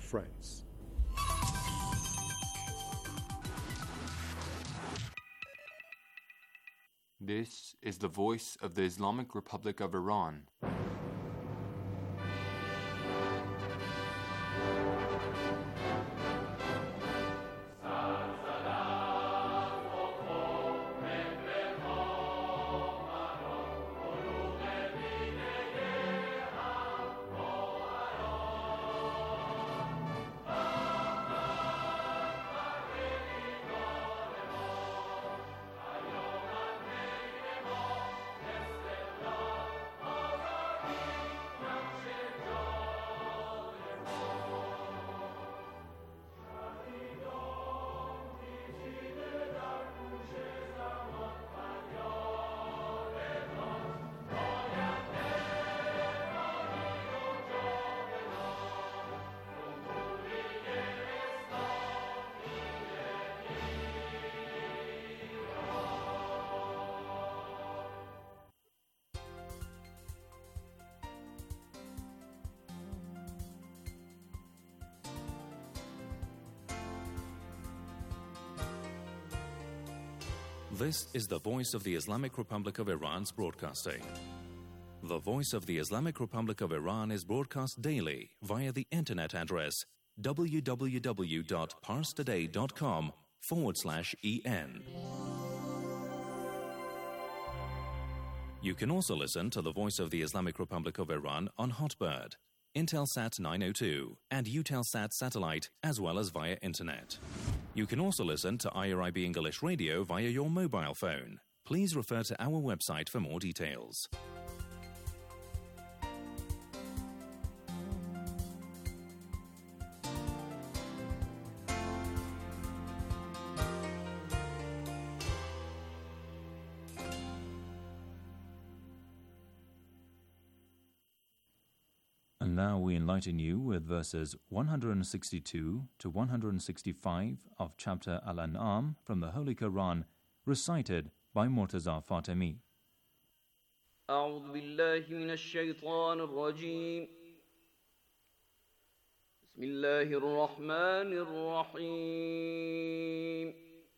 friends. This is the voice of the Islamic Republic of Iran. This is the voice of the Islamic Republic of Iran's broadcasting. The voice of the Islamic Republic of Iran is broadcast daily via the internet address www.parstoday.com/en. You can also listen to the voice of the Islamic Republic of Iran on Hotbird, Intelsat 902, and Eutelsat satellite, as well as via internet. You can also listen to IRIB English Radio via your mobile phone. Please refer to our website for more details. And now we enlighten you with verses 162 to 165 of chapter Al-An'am from the Holy Quran, recited by Murtaza Fatemi. أعوذ بالله من الشيطان الرجيم. بسم الله الرحمن الرحيم.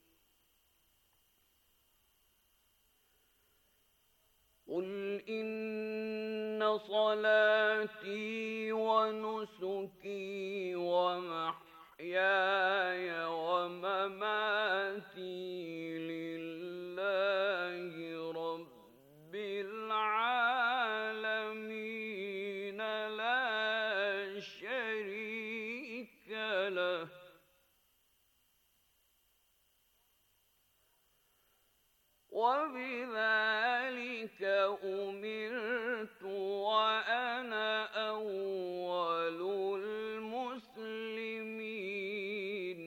قل إن صلاتي ونسكي ومحياي ومماتي لله رب العالمين لا شريك له وبذلك أمرت وأنا أول المسلمين.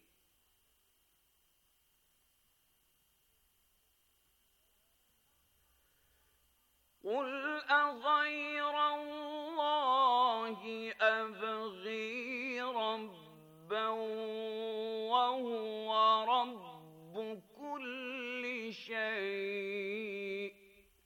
قل أغير الله أبغي ربا وهو رب كل شيء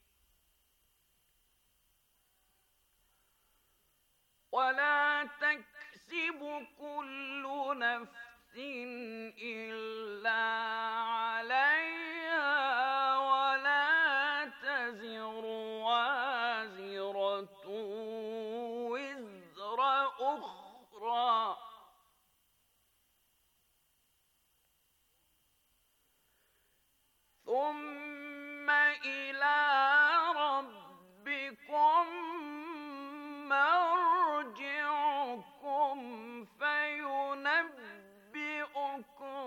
ولا تكسب كل نفس إلا عليها ولا تزر وازرة وزر أخرى ثم إلى ربكم مرجعكم فينبئكم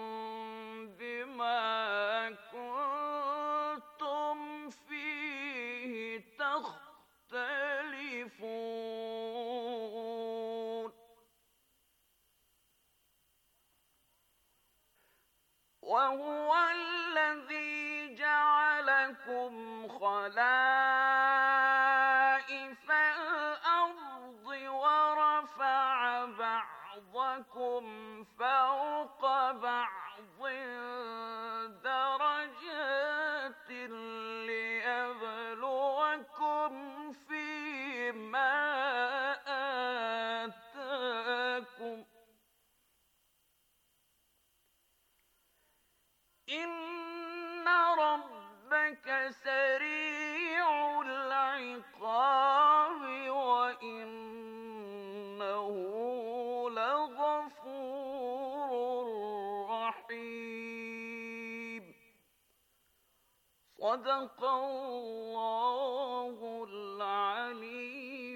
بما كنتم فيه تختلفون. وهو الذي جعلكم خلائف الأرض ورفع بعضكم فوق بعض درجات ليبلوكم فيما آتاكم إن ربك سريع العقاب وإنه لغفور رحيم صدق الله العلي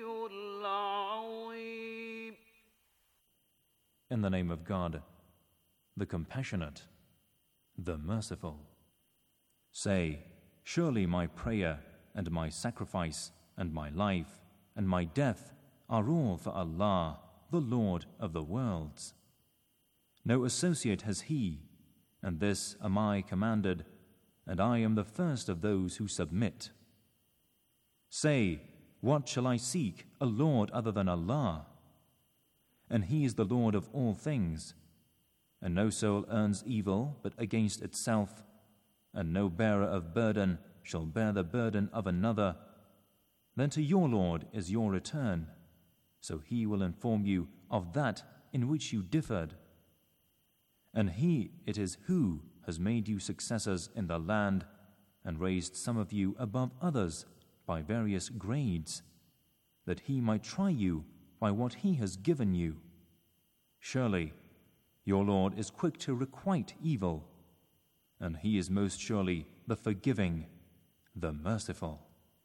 العظيم. In the name of God, the Compassionate, the Merciful. Say, surely my prayer and my sacrifice and my life and my death are all for Allah, the Lord of the worlds. No associate has He, and this am I commanded, and I am the first of those who submit. Say, what shall I seek, a Lord other than Allah? And He is the Lord of all things, and no soul earns evil but against itself, and no bearer of burden shall bear the burden of another. Then to your Lord is your return, so He will inform you of that in which you differed. And He it is who has made you successors in the land and raised some of you above others by various grades, that He might try you by what He has given you. Surely your Lord is quick to requite evil, and He is most surely the forgiving, the merciful.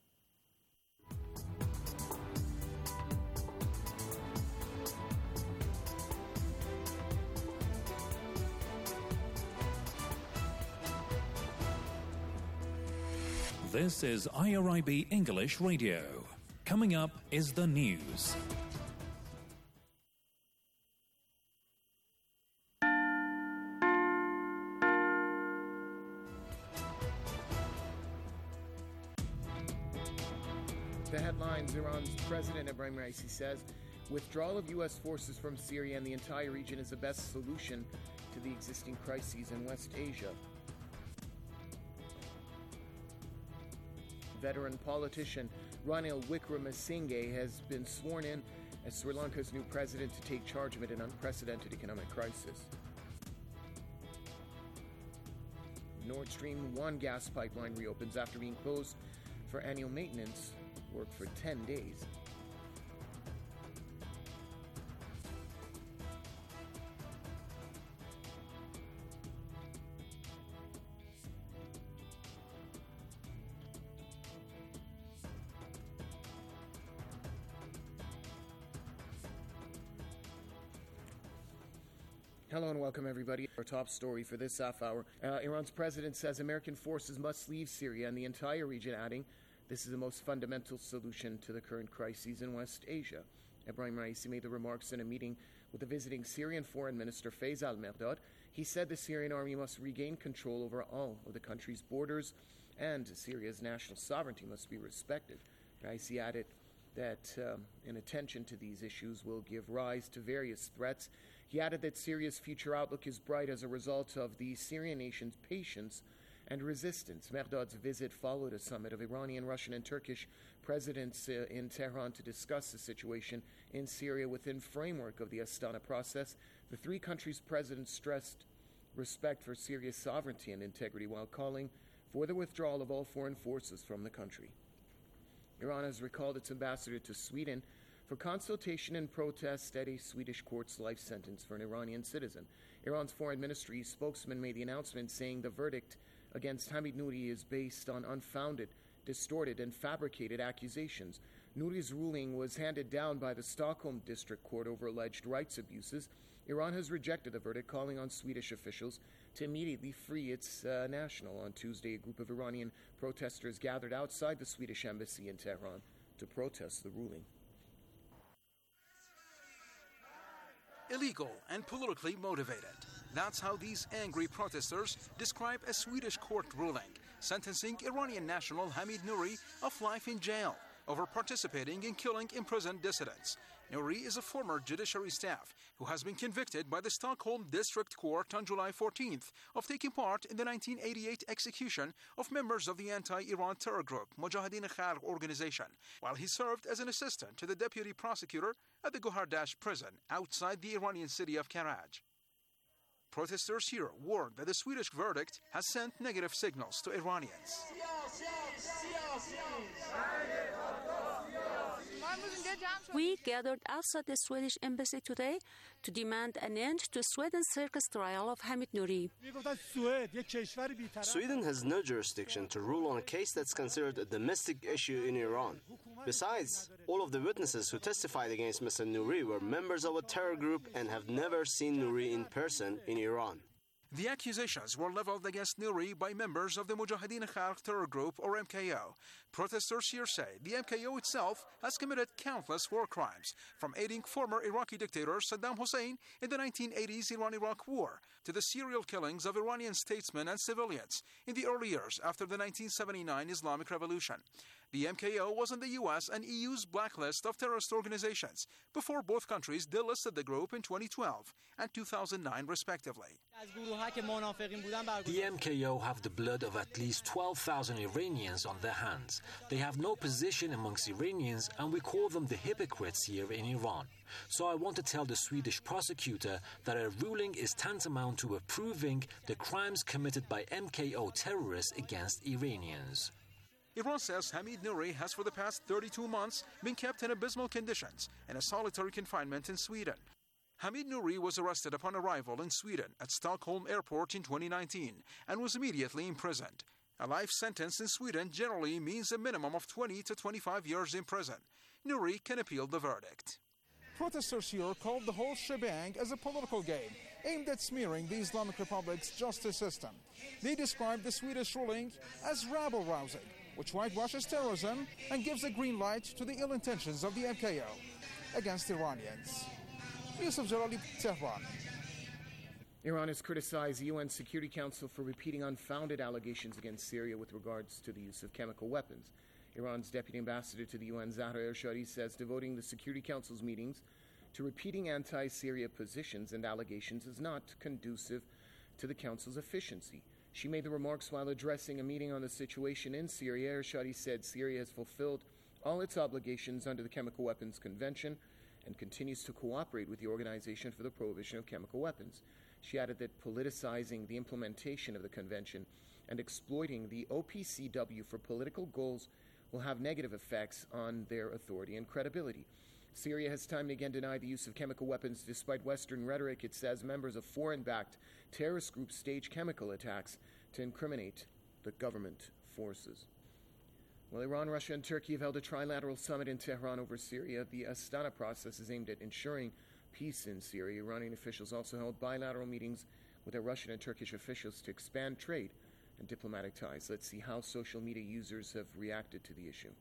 This is IRIB English Radio. Coming up is the news. The headlines: Iran's President Ebrahim Raisi says withdrawal of U.S. forces from Syria and the entire region is the best solution to the existing crises in West Asia. Veteran politician Ranil Wickremesinghe has been sworn in as Sri Lanka's new president to take charge amid an unprecedented economic crisis. Nord Stream 1 gas pipeline reopens after being closed for annual maintenance work for 10 days. Hello and welcome, everybody. Our top story for this half hour. Iran's president says American forces must leave Syria and the entire region, adding, this is the most fundamental solution to the current crises in West Asia. Ebrahim Raisi made the remarks in a meeting with the visiting Syrian Foreign Minister Fayez al-Mehrdad. He said the Syrian army must regain control over all of the country's borders and Syria's national sovereignty must be respected. Raisi added that inattention to these issues will give rise to various threats. He added that Syria's future outlook is bright as a result of the Syrian nation's patience and resistance. Mehrdad's visit followed a summit of Iranian, Russian, and Turkish presidents in Tehran to discuss the situation in Syria within framework of the Astana process. The three countries' presidents stressed respect for Syria's sovereignty and integrity while calling for the withdrawal of all foreign forces from the country. Iran has recalled its ambassador to Sweden for consultation and protest at a Swedish court's life sentence for an Iranian citizen. Iran's foreign ministry spokesman made the announcement saying the verdict against Hamid Nouri is based on unfounded, distorted, and fabricated accusations. Nouri's ruling was handed down by the Stockholm District Court over alleged rights abuses. Iran has rejected the verdict, calling on Swedish officials to immediately free its national. On Tuesday, a group of Iranian protesters gathered outside the Swedish embassy in Tehran to protest the ruling. Illegal and politically motivated. That's how these angry protesters describe a Swedish court ruling sentencing Iranian national Hamid Nouri of life in jail over participating in killing imprisoned dissidents. Nouri is a former judiciary staff who has been convicted by the Stockholm District Court on July 14th of taking part in the 1988 execution of members of the anti-Iran terror group Mojahedin Khalq organization, while he served as an assistant to the deputy prosecutor at the Gohardash prison outside the Iranian city of Karaj. Protesters here warned that the Swedish verdict has sent negative signals to Iranians. We gathered outside the Swedish embassy today to demand an end to Sweden's circus trial of Hamid Nouri. Sweden has no jurisdiction to rule on a case that's considered a domestic issue in Iran. Besides, all of the witnesses who testified against Mr. Nouri were members of a terror group and have never seen Nouri in person in Iran. The accusations were leveled against Nouri by members of the Mujahideen Khalq terror group, or MKO. Protesters here say the MKO itself has committed countless war crimes, from aiding former Iraqi dictator Saddam Hussein in the 1980s Iran-Iraq War to the serial killings of Iranian statesmen and civilians in the early years after the 1979 Islamic Revolution. The MKO was on the US and EU's blacklist of terrorist organizations before both countries delisted the group in 2012 and 2009 respectively. The MKO have the blood of at least 12,000 Iranians on their hands. They have no position amongst Iranians, and we call them the hypocrites here in Iran. So I want to tell the Swedish prosecutor that a ruling is tantamount to approving the crimes committed by MKO terrorists against Iranians. Iran says Hamid Nouri has for the past 32 months been kept in abysmal conditions in a solitary confinement in Sweden. Hamid Nouri was arrested upon arrival in Sweden at Stockholm Airport in 2019 and was immediately imprisoned. A life sentence in Sweden generally means a minimum of 20 to 25 years in prison. Nouri can appeal the verdict. Protesters here called the whole shebang as a political game aimed at smearing the Islamic Republic's justice system. They described the Swedish ruling as rabble-rousing, which whitewashes terrorism and gives a green light to the ill intentions of the MKO against Iranians. Yusuf Jalali, Tehran. Iran has criticized the UN Security Council for repeating unfounded allegations against Syria with regards to the use of chemical weapons. Iran's deputy ambassador to the UN, Zahra Ershadi, says devoting the Security Council's meetings to repeating anti-Syria positions and allegations is not conducive to the Council's efficiency. She made the remarks while addressing a meeting on the situation in Syria. Ershadi said Syria has fulfilled all its obligations under the Chemical Weapons Convention and continues to cooperate with the Organization for the Prohibition of Chemical Weapons. She added that politicizing the implementation of the convention and exploiting the OPCW for political goals will have negative effects on their authority and credibility. Syria has time and again denied the use of chemical weapons despite Western rhetoric. It says members of foreign-backed terrorist groups stage chemical attacks to incriminate the government forces. Well, Iran, Russia, and Turkey have held a trilateral summit in Tehran over Syria. The Astana process is aimed at ensuring peace in Syria. Iranian officials also held bilateral meetings with their Russian and Turkish officials to expand trade and diplomatic ties. Let's see how social media users have reacted to the issue.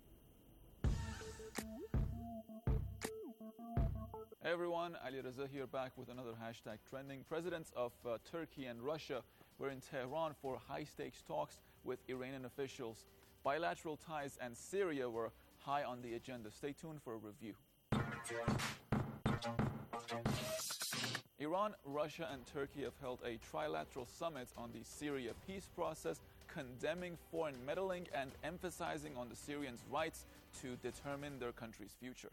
Hey everyone, Ali Reza here, back with another hashtag trending. Presidents of Turkey and Russia were in Tehran for high-stakes talks with Iranian officials. Bilateral ties and Syria were high on the agenda. Stay tuned for a review. Iran, Russia, and Turkey have held a trilateral summit on the Syria peace process, condemning foreign meddling and emphasizing on the Syrians' rights to determine their country's future.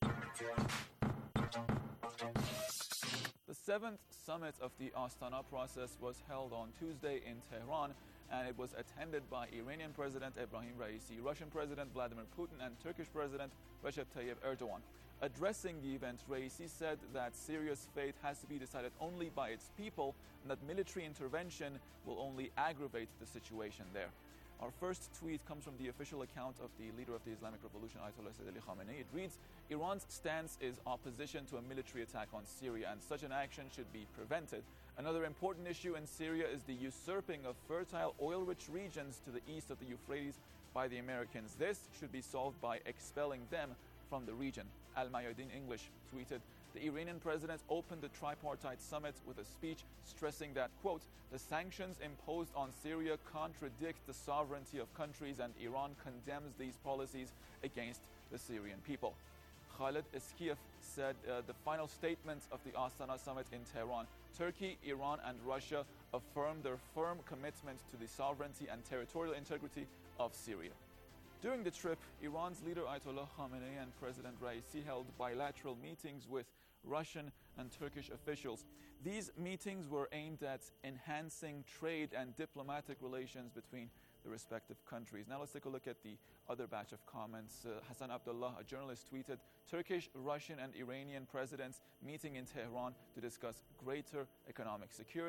The seventh summit of the Astana process was held on Tuesday in Tehran, and it was attended by Iranian President Ebrahim Raisi, Russian President Vladimir Putin, and Turkish President Recep Tayyip Erdogan. Addressing the event, Raisi said that Syria's fate has to be decided only by its people, and that military intervention will only aggravate the situation there. Our first tweet comes from the official account of the leader of the Islamic Revolution, Ayatollah Sayyid Ali Khamenei. It reads, Iran's stance is opposition to a military attack on Syria, and such an action should be prevented. Another important issue in Syria is the usurping of fertile oil-rich regions to the east of the Euphrates by the Americans. This should be solved by expelling them from the region. Al-Mayadin English tweeted, the Iranian president opened the tripartite summit with a speech stressing that, quote, the sanctions imposed on Syria contradict the sovereignty of countries, and Iran condemns these policies against the Syrian people. Khaled Eskiev said the final statements of the Astana summit in Tehran. Turkey, Iran, and Russia affirmed their firm commitment to the sovereignty and territorial integrity of Syria. During the trip, Iran's leader Ayatollah Khamenei and President Raisi held bilateral meetings with Russian and Turkish officials. These meetings were aimed at enhancing trade and diplomatic relations between the respective countries. Now let's take a look at the other batch of comments. Hassan Abdullah, a journalist, tweeted, Turkish, Russian and Iranian presidents meeting in Tehran to discuss greater economic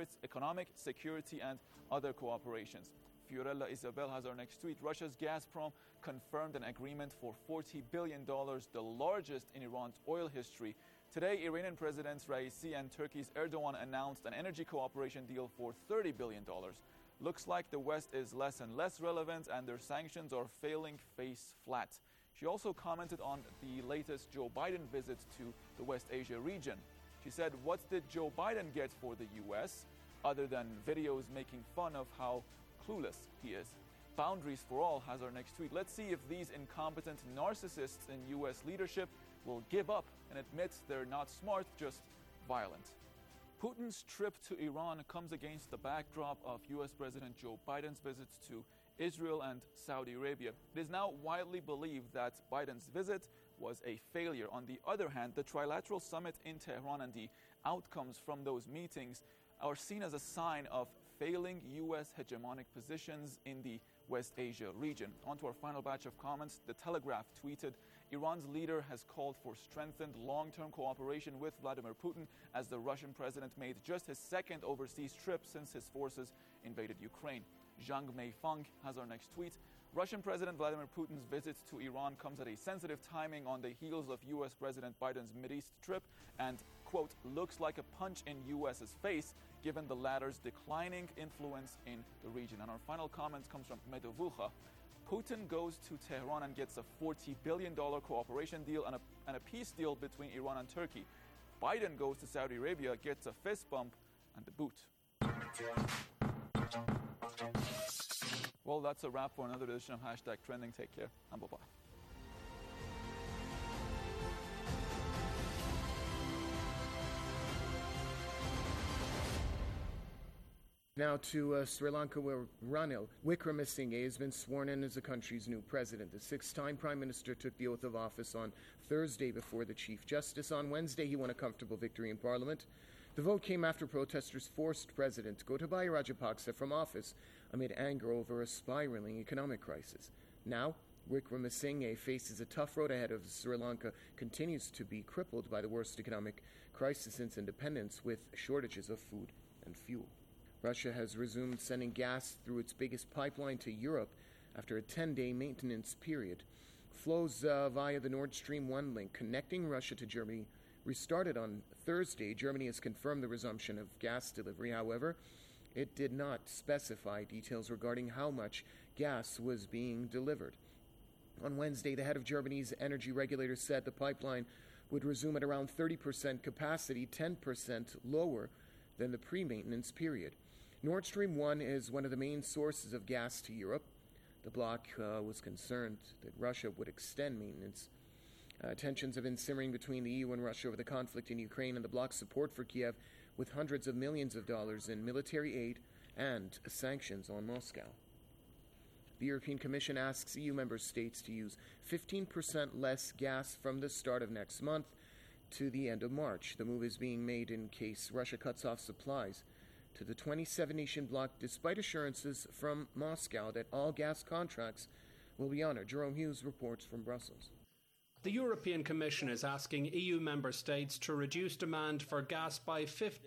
security and other cooperations. Fiorella Isabel has our next tweet. Russia's Gazprom confirmed an agreement for $40 billion, the largest in Iran's oil history. Today, Iranian Presidents Raisi and Turkey's Erdogan announced an energy cooperation deal for $30 billion. Looks like the West is less and less relevant and their sanctions are failing face flat. She also commented on the latest Joe Biden visit to the West Asia region. She said, what did Joe Biden get for the U.S. other than videos making fun of how clueless he is? Boundaries for All has our next tweet. Let's see if these incompetent narcissists in U.S. leadership will give up and admit they're not smart, just violent. Putin's trip to Iran comes against the backdrop of U.S. President Joe Biden's visits to Israel and Saudi Arabia. It is now widely believed that Biden's visit was a failure. On the other hand, the trilateral summit in Tehran and the outcomes from those meetings are seen as a sign of failing U.S. hegemonic positions in the West Asia region. On to our final batch of comments. The Telegraph tweeted, Iran's leader has called for strengthened long-term cooperation with Vladimir Putin as the Russian president made just his second overseas trip since his forces invaded Ukraine. Zhang Meifang has our next tweet. Russian President Vladimir Putin's visit to Iran comes at a sensitive timing on the heels of U.S. President Biden's Mideast trip and, quote, looks like a punch in U.S.'s face given the latter's declining influence in the region. And our final comment comes from Medovucha. Putin goes to Tehran and gets a $40 billion cooperation deal and a peace deal between Iran and Turkey. Biden goes to Saudi Arabia, gets a fist bump and the boot. Well, that's a wrap for another edition of Hashtag Trending. Take care and bye-bye. Now to Sri Lanka, where Ranil Wickremesinghe has been sworn in as the country's new president. The six-time prime minister took the oath of office on Thursday before the Chief Justice. On Wednesday, he won a comfortable victory in Parliament. The vote came after protesters forced President Gotabaya Rajapaksa from office amid anger over a spiraling economic crisis. Now, Wickremesinghe faces a tough road ahead as Sri Lanka continues to be crippled by the worst economic crisis since independence, with shortages of food and fuel. Russia has resumed sending gas through its biggest pipeline to Europe after a 10-day maintenance period. Flows via the Nord Stream 1 link connecting Russia to Germany restarted on Thursday. Germany has confirmed the resumption of gas delivery. However, it did not specify details regarding how much gas was being delivered. On Wednesday, the head of Germany's energy regulator said the pipeline would resume at around 30% capacity, 10% lower than the pre-maintenance period. Nord Stream 1 is one of the main sources of gas to Europe. The bloc was concerned that Russia would extend maintenance. Tensions have been simmering between the EU and Russia over the conflict in Ukraine and the bloc's support for Kiev, with hundreds of millions of dollars in military aid and sanctions on Moscow. The European Commission asks EU member states to use 15% less gas from the start of next month to the end of March. The move is being made in case Russia cuts off supplies to the 27-nation bloc, despite assurances from Moscow that all gas contracts will be honored. Jerome Hughes reports from Brussels. The European Commission is asking EU member states to reduce demand for gas by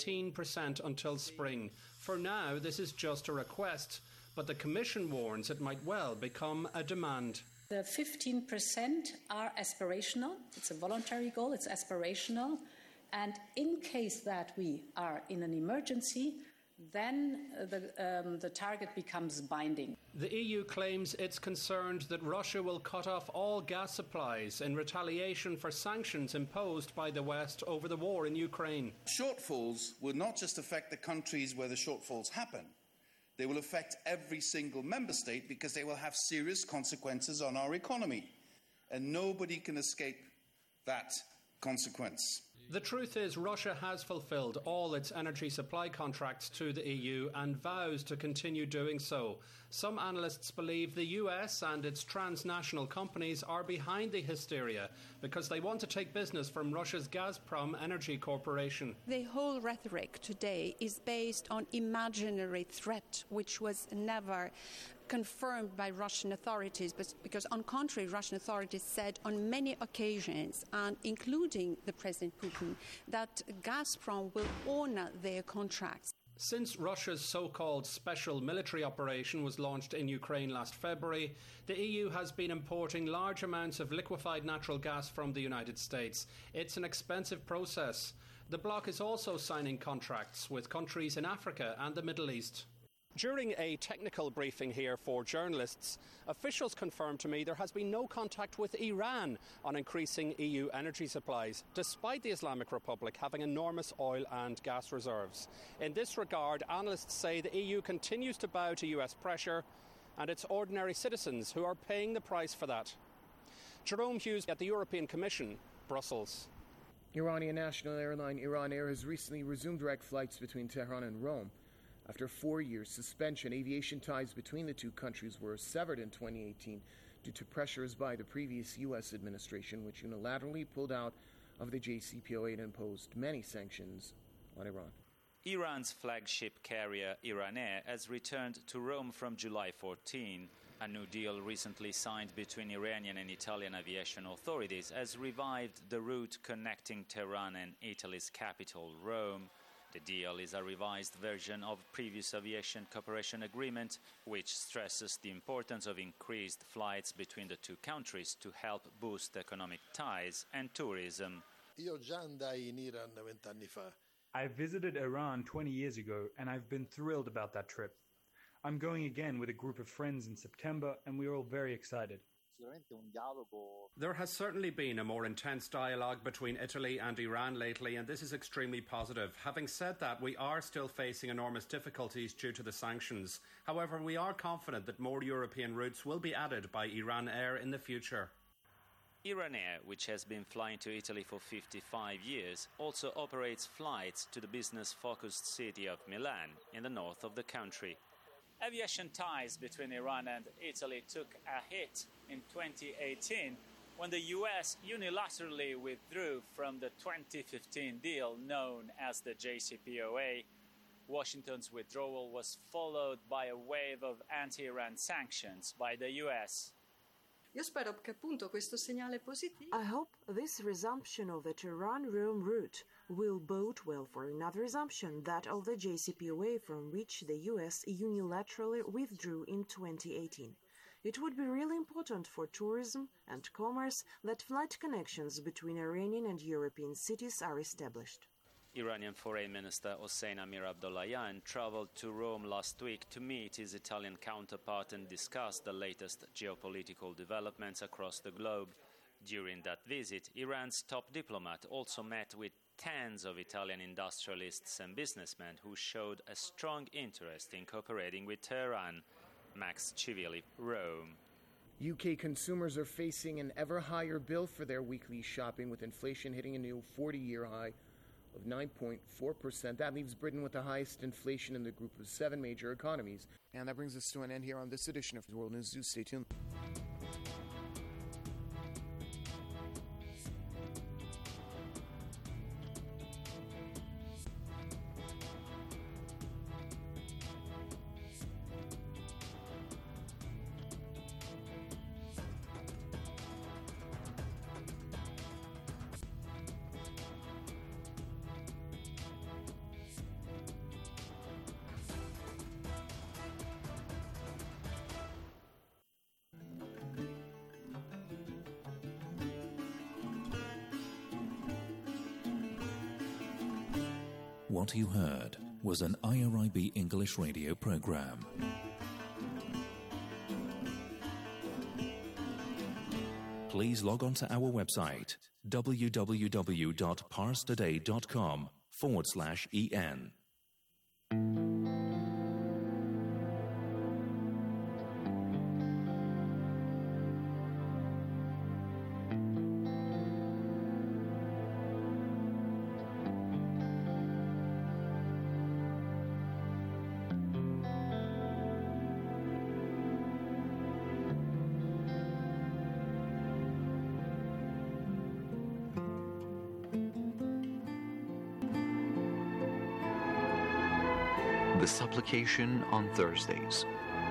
15% until spring. For now, this is just a request, but the Commission warns it might well become a demand. The 15% are aspirational. It's a voluntary goal. It's aspirational. And in case that we are in an emergency, then the target becomes binding. The EU claims it's concerned that Russia will cut off all gas supplies in retaliation for sanctions imposed by the West over the war in Ukraine. Shortfalls will not just affect the countries where the shortfalls happen. They will affect every single member state because they will have serious consequences on our economy. And nobody can escape that consequence. The truth is, Russia has fulfilled all its energy supply contracts to the EU and vows to continue doing so. Some analysts believe the US and its transnational companies are behind the hysteria because they want to take business from Russia's Gazprom Energy Corporation. The whole rhetoric today is based on imaginary threat, which was never confirmed by Russian authorities, but because on contrary, Russian authorities said on many occasions, and including the President Putin, that Gazprom will honour their contracts. Since Russia's so-called special military operation was launched in Ukraine last February, the EU has been importing large amounts of liquefied natural gas from the United States. It's an expensive process. The bloc is also signing contracts with countries in Africa and the Middle East. During a technical briefing here for journalists, officials confirmed to me there has been no contact with Iran on increasing EU energy supplies, despite the Islamic Republic having enormous oil and gas reserves. In this regard, analysts say the EU continues to bow to US pressure, and it's ordinary citizens who are paying the price for that. Jerome Hughes at the European Commission, Brussels. Iranian national airline Iran Air has recently resumed direct flights between Tehran and Rome. After 4 years' suspension, aviation ties between the two countries were severed in 2018 due to pressures by the previous U.S. administration, which unilaterally pulled out of the JCPOA and imposed many sanctions on Iran. Iran's flagship carrier, Iran Air, has returned to Rome from July 14. A new deal recently signed between Iranian and Italian aviation authorities has revived the route connecting Tehran and Italy's capital, Rome. The deal is a revised version of previous aviation cooperation agreement, which stresses the importance of increased flights between the two countries to help boost economic ties and tourism. I visited Iran 20 years ago, and I've been thrilled about that trip. I'm going again with a group of friends in September, and we're all very excited. There has certainly been a more intense dialogue between Italy and Iran lately, and this is extremely positive. Having said that, we are still facing enormous difficulties due to the sanctions. However, we are confident that more European routes will be added by Iran Air in the future. Iran Air, which has been flying to Italy for 55 years, also operates flights to the business-focused city of Milan in the north of the country. Aviation ties between Iran and Italy took a hit in 2018 when the US unilaterally withdrew from the 2015 deal known as the JCPOA. Washington's withdrawal was followed by a wave of anti-Iran sanctions by the US. I hope this resumption of the Tehran-Rome route will bode well for another resumption, that of the JCPOA, from which the US unilaterally withdrew in 2018. It would be really important for tourism and commerce that flight connections between Iranian and European cities are established. Iranian Foreign Minister Hossein Amir Abdollahian traveled to Rome last week to meet his Italian counterpart and discuss the latest geopolitical developments across the globe. During that visit, Iran's top diplomat also met with tens of Italian industrialists and businessmen who showed a strong interest in cooperating with Tehran. Max Civilli, Rome. UK consumers are facing an ever higher bill for their weekly shopping, with inflation hitting a new 40-year high of 9.4%. That leaves Britain with the highest inflation in the group of 7 major economies. And that brings us to an end here on this edition of World News Zoo. Stay tuned. What you heard was an IRIB English radio program. Please log on to our website www.parstoday.com/en. The supplication on Thursdays.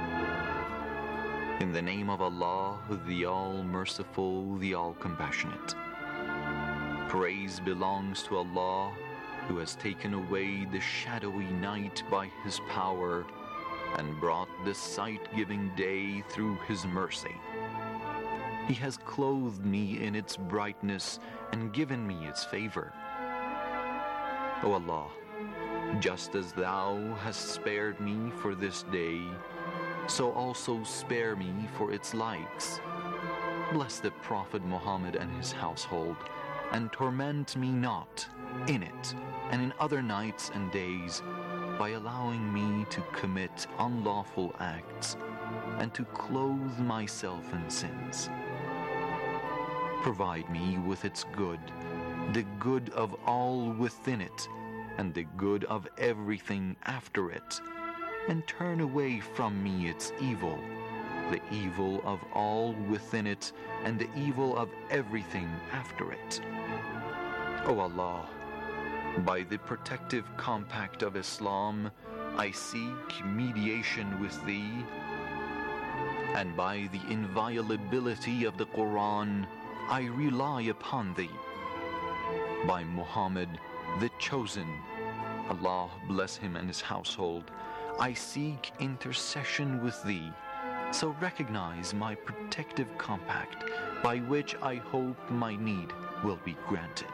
In the name of Allah, the All-Merciful, the All-Compassionate. Praise belongs to Allah, who has taken away the shadowy night by His power and brought the sight-giving day through His mercy. He has clothed me in its brightness and given me its favor. O Allah, just as Thou hast spared me for this day, so also spare me for its likes. Bless the Prophet Muhammad and his household, and torment me not in it and in other nights and days by allowing me to commit unlawful acts and to clothe myself in sins. Provide me with its good, the good of all within it, and the good of everything after it, and turn away from me its evil, the evil of all within it, and the evil of everything after it. O Allah, by the protective compact of Islam, I seek mediation with Thee, and by the inviolability of the Quran, I rely upon Thee. By Muhammad, the Chosen, Allah bless him and his household, I seek intercession with Thee, so recognize my protective compact, by which I hope my need will be granted.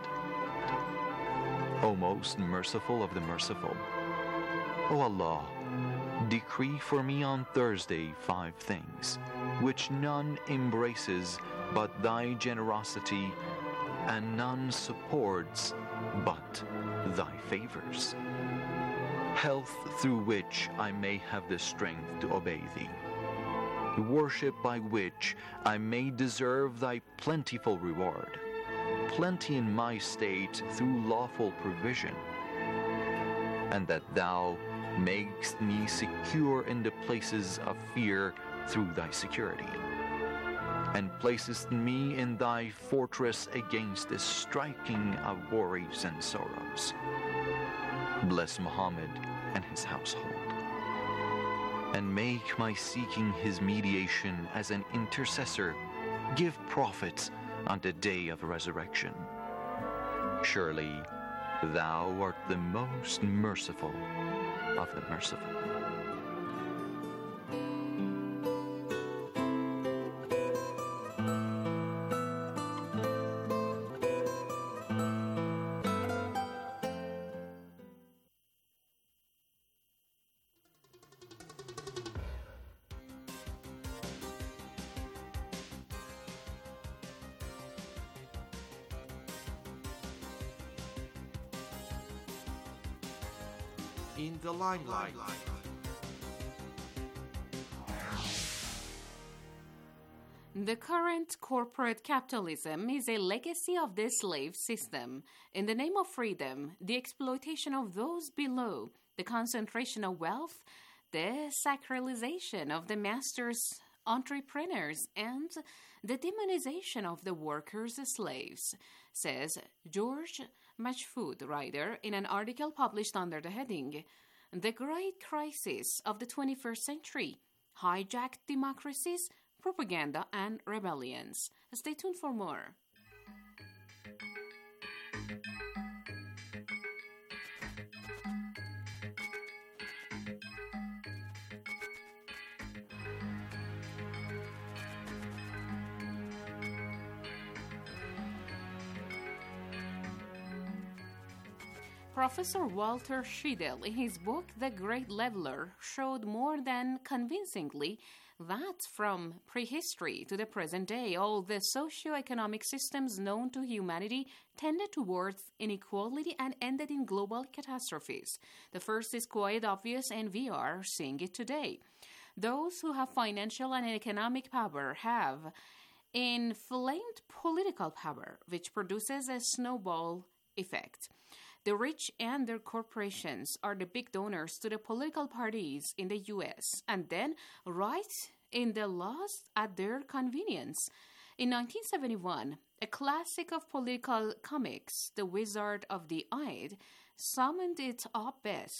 O most merciful of the merciful, O Allah, decree for me on Thursday 5 things, which none embraces but Thy generosity, and none supports but Thy favors. Health through which I may have the strength to obey Thee. Worship by which I may deserve Thy plentiful reward. Plenty in my state through lawful provision. And that Thou makest me secure in the places of fear through Thy security. And placest me in Thy fortress against the striking of worries and sorrows. Bless Muhammad and his household, and make my seeking his mediation as an intercessor give profit on the day of resurrection. Surely Thou art the most merciful of the merciful. In the limelight. The current corporate capitalism is a legacy of the slave system. In the name of freedom, the exploitation of those below, the concentration of wealth, the sacralization of the masters, entrepreneurs, and the demonization of the workers as slaves, says George Machfood, writer, in an article published under the heading, The Great Crisis of the 21st Century, Hijacked Democracies, Propaganda and Rebellions. Stay tuned for more. Professor Walter Schiedel, in his book The Great Leveler, showed more than convincingly that from prehistory to the present day, all the socio-economic systems known to humanity tended towards inequality and ended in global catastrophes. The first is quite obvious, and we are seeing it today. Those who have financial and economic power have inflamed political power, which produces a snowball effect. The rich and their corporations are the big donors to the political parties in the U.S. and then write in the laws at their convenience. In 1971, a classic of political comics, The Wizard of the Eye, summed it up best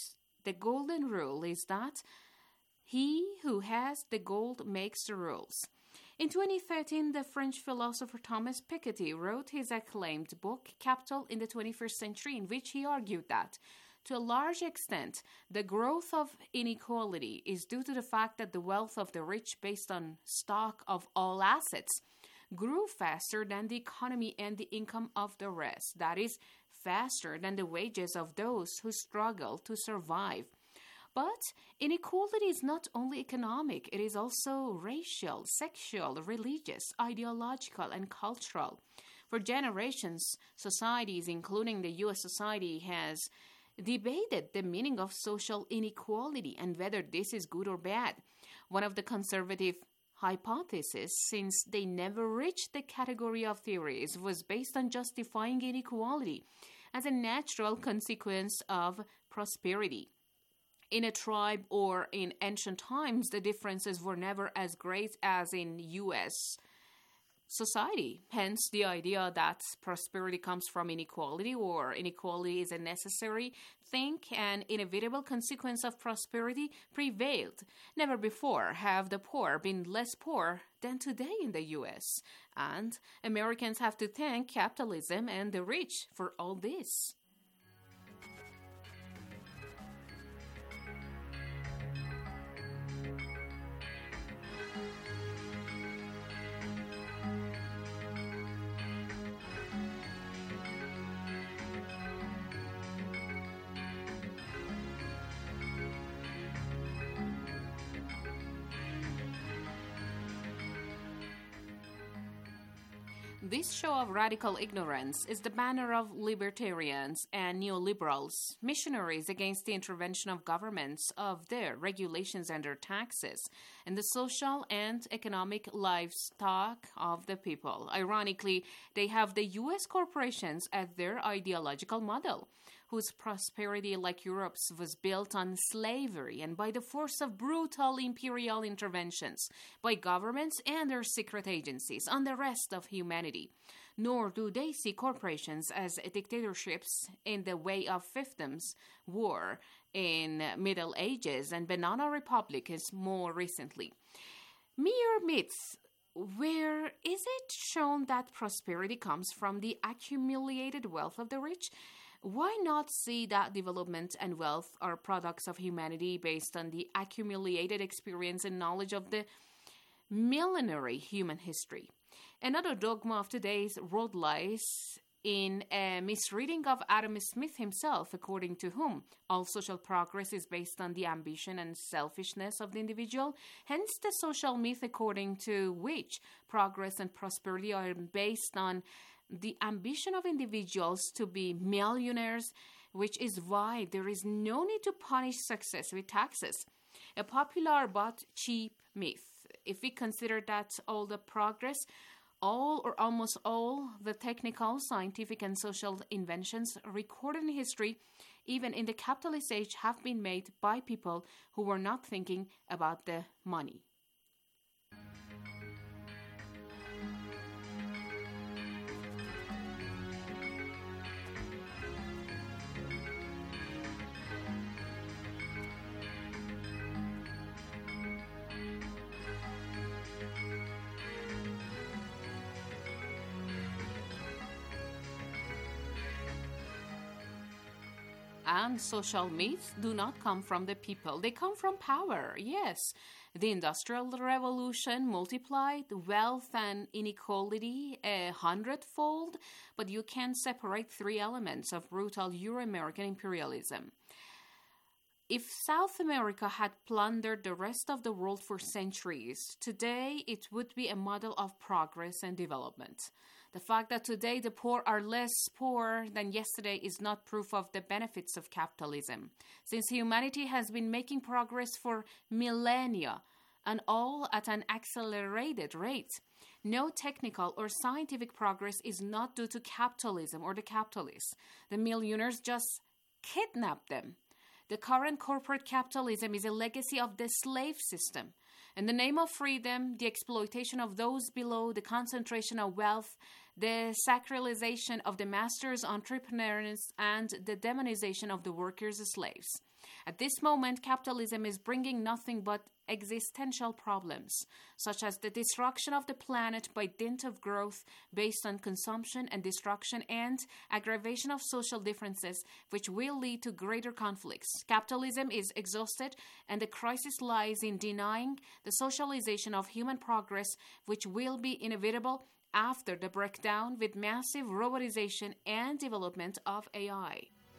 The golden rule is that he who has the gold makes the rules. In 2013, the French philosopher Thomas Piketty wrote his acclaimed book, Capital in the 21st Century, in which he argued that, to a large extent, the growth of inequality is due to the fact that the wealth of the rich, based on stock of all assets, grew faster than the economy and the income of the rest. That is, faster than the wages of those who struggle to survive. But inequality is not only economic, it is also racial, sexual, religious, ideological, and cultural. For generations, societies, including the U.S. society, has debated the meaning of social inequality and whether this is good or bad. One of the conservative hypotheses, since they never reached the category of theories, was based on justifying inequality as a natural consequence of prosperity. In a tribe or in ancient times, the differences were never as great as in U.S. society. Hence, the idea that prosperity comes from inequality or inequality is a necessary thing, an inevitable consequence of prosperity, prevailed. Never before have the poor been less poor than today in the U.S., and Americans have to thank capitalism and the rich for all this. This show of radical ignorance is the banner of libertarians and neoliberals, missionaries against the intervention of governments, of their regulations and their taxes, and the social and economic livestock of the people. Ironically, they have the U.S. corporations as their ideological model, whose prosperity, like Europe's, was built on slavery and by the force of brutal imperial interventions by governments and their secret agencies on the rest of humanity. Nor do they see corporations as dictatorships in the way of fiefdoms, war in Middle Ages, and banana republics more recently. Mere myths. Where is it shown that prosperity comes from the accumulated wealth of the rich? Why not see that development and wealth are products of humanity based on the accumulated experience and knowledge of the millenary human history? Another dogma of today's world lies in a misreading of Adam Smith himself, according to whom all social progress is based on the ambition and selfishness of the individual. Hence, the social myth according to which progress and prosperity are based on the ambition of individuals to be millionaires, which is why there is no need to punish success with taxes. A popular but cheap myth. If we consider that all the progress, all or almost all the technical, scientific, and social inventions recorded in history, even in the capitalist age, have been made by people who were not thinking about the money. And social myths do not come from the people. They come from power, yes. The Industrial Revolution multiplied wealth and inequality 100-fold, but you can't separate three elements of brutal Euro-American imperialism. If South America had plundered the rest of the world for centuries, today it would be a model of progress and development. The fact that today the poor are less poor than yesterday is not proof of the benefits of capitalism, since humanity has been making progress for millennia, and all at an accelerated rate. No technical or scientific progress is not due to capitalism or the capitalists. The millionaires just kidnapped them. The current corporate capitalism is a legacy of the slave system. In the name of freedom, the exploitation of those below, the concentration of wealth, the sacralization of the masters, entrepreneurs, and the demonization of the workers as slaves. At this moment, capitalism is bringing nothing but existential problems, such as the destruction of the planet by dint of growth based on consumption and destruction, and aggravation of social differences, which will lead to greater conflicts. Capitalism is exhausted, and the crisis lies in denying the socialization of human progress, which will be inevitable after the breakdown with massive robotization and development of AI.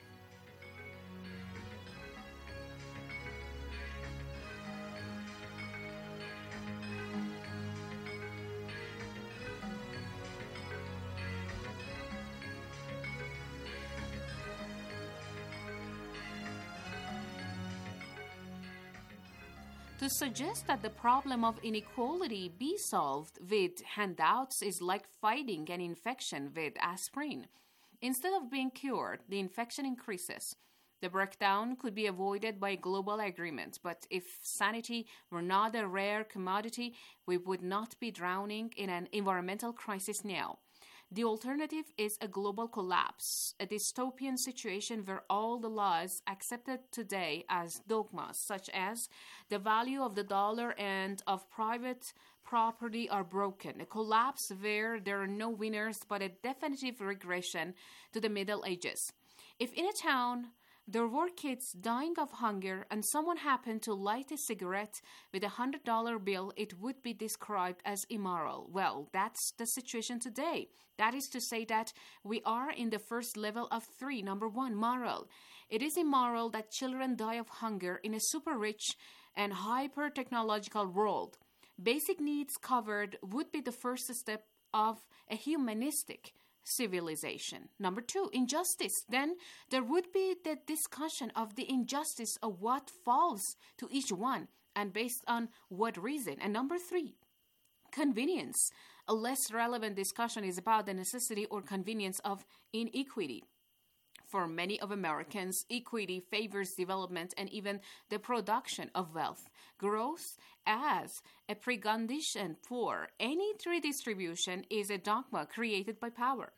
To suggest that the problem of inequality be solved with handouts is like fighting an infection with aspirin. Instead of being cured, the infection increases. The breakdown could be avoided by global agreement, but if sanity were not a rare commodity, we would not be drowning in an environmental crisis now. The alternative is a global collapse, a dystopian situation where all the laws accepted today as dogmas, such as the value of the dollar and of private property, are broken. A collapse where there are no winners, but a definitive regression to the Middle Ages. If in a town there were kids dying of hunger and someone happened to light a cigarette with a $100 bill, it would be described as immoral. Well, that's the situation today. That is to say that we are in the first level of 3. Number 1, moral. It is immoral that children die of hunger in a super-rich and hyper-technological world. Basic needs covered would be the first step of a humanistic civilization. Number 2, injustice. Then there would be the discussion of the injustice of what falls to each one and based on what reason. And number 3, convenience. A less relevant discussion is about the necessity or convenience of inequity. For many of Americans, equity favors development and even the production of wealth. Growth as a precondition for any redistribution is a dogma created by power.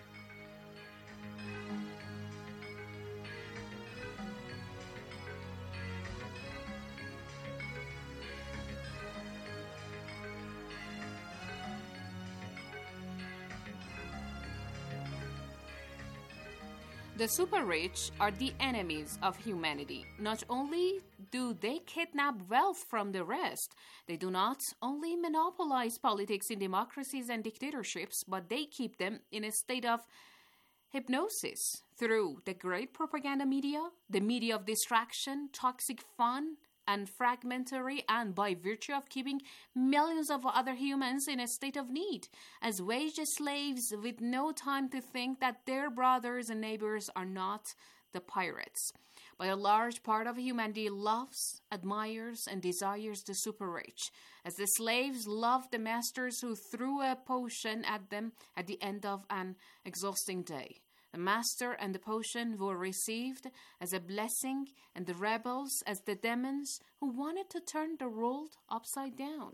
The super-rich are the enemies of humanity. Not only do they kidnap wealth from the rest, they do not only monopolize politics in democracies and dictatorships, but they keep them in a state of hypnosis through the great propaganda media, the media of distraction, toxic fun, and fragmentary, and by virtue of keeping millions of other humans in a state of need, as wage slaves with no time to think that their brothers and neighbors are not the pirates. But a large part of humanity loves, admires, and desires the super-rich, as the slaves love the masters who threw a potion at them at the end of an exhausting day. The master and the potion were received as a blessing, and the rebels as the demons who wanted to turn the world upside down.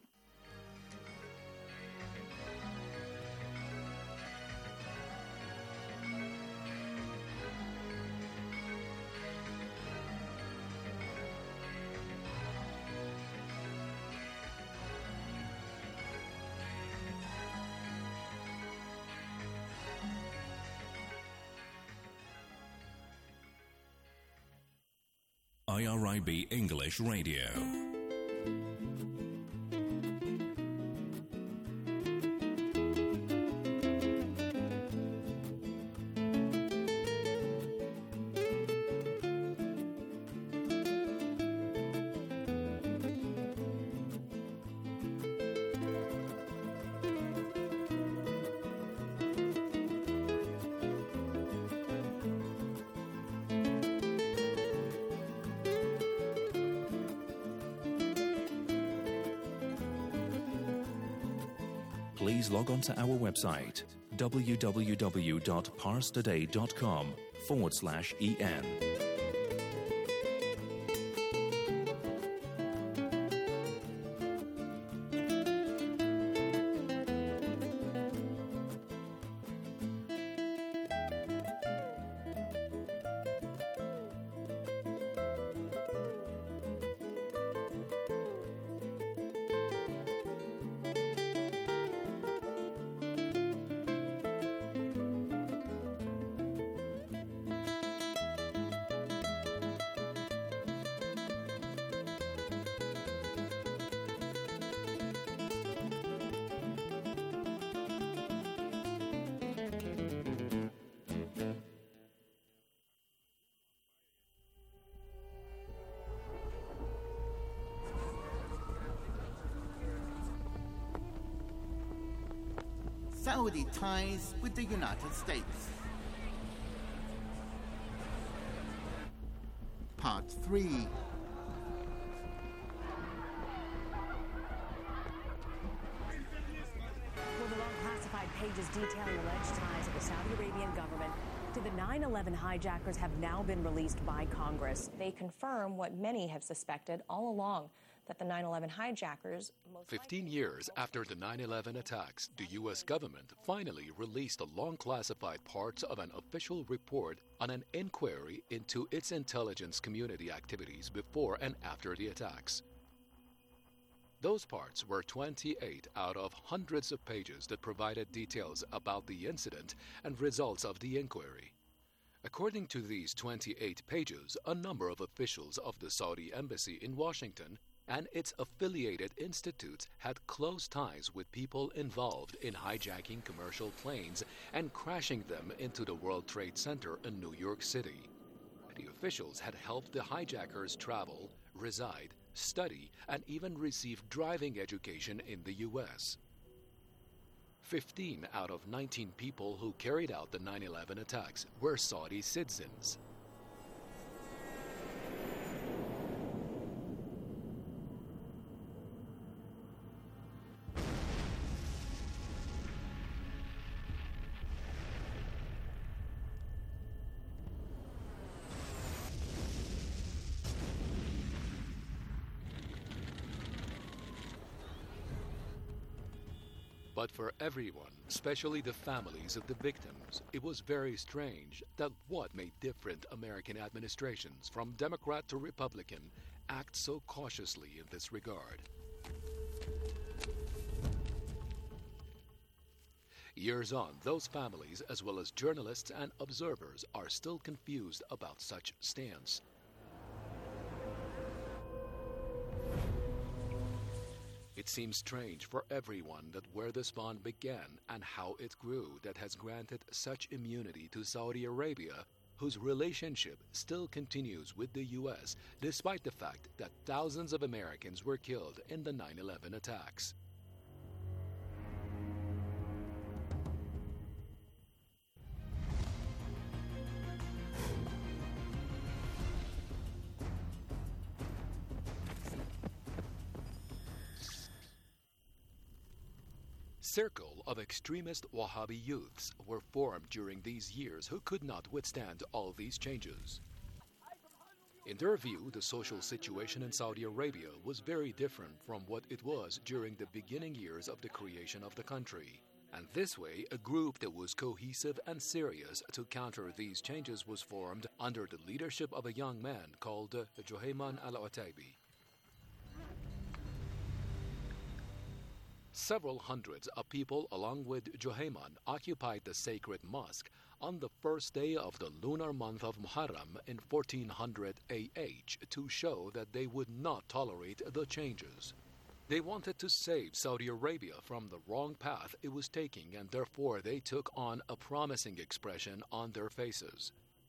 IRIB English Radio. Please log on to our website www.parstoday.com/en. Saudi ties with the United States. Part 3. Well, the long classified pages detailing alleged ties of the Saudi Arabian government to the 9/11 hijackers have now been released by Congress. They confirm what many have suspected all along, that the 9/11 hijackers... 15 years after the 9/11 attacks, the U.S. government finally released the long-classified parts of an official report on an inquiry into its intelligence community activities before and after the attacks. Those parts were 28 out of hundreds of pages that provided details about the incident and results of the inquiry. According to these 28 pages, a number of officials of the Saudi embassy in Washington and its affiliated institutes had close ties with people involved in hijacking commercial planes and crashing them into the World Trade Center in New York City. The officials had helped the hijackers travel, reside, study, and even receive driving education in the U.S. 15 out of 19 people who carried out the 9/11 attacks were Saudi citizens. But for everyone, especially the families of the victims, it was very strange that what made different American administrations, from Democrat to Republican, act so cautiously in this regard. Years on, those families, as well as journalists and observers, are still confused about such stance. It seems strange for everyone that where this bond began and how it grew that has granted such immunity to Saudi Arabia, whose relationship still continues with the U.S. despite the fact that thousands of Americans were killed in the 9/11 attacks. Circle of extremist Wahhabi youths were formed during these years who could not withstand all these changes. In their view, the social situation in Saudi Arabia was very different from what it was during the beginning years of the creation of the country. And this way, a group that was cohesive and serious to counter these changes was formed under the leadership of a young man called Juhayman al-Utaibi. Several hundreds of people, along with Juhayman, occupied the sacred mosque on the first day of the lunar month of Muharram in 1400 AH to show that they would not tolerate the changes. They wanted to save Saudi Arabia from the wrong path it was taking, and therefore they took on a promising expression on their faces.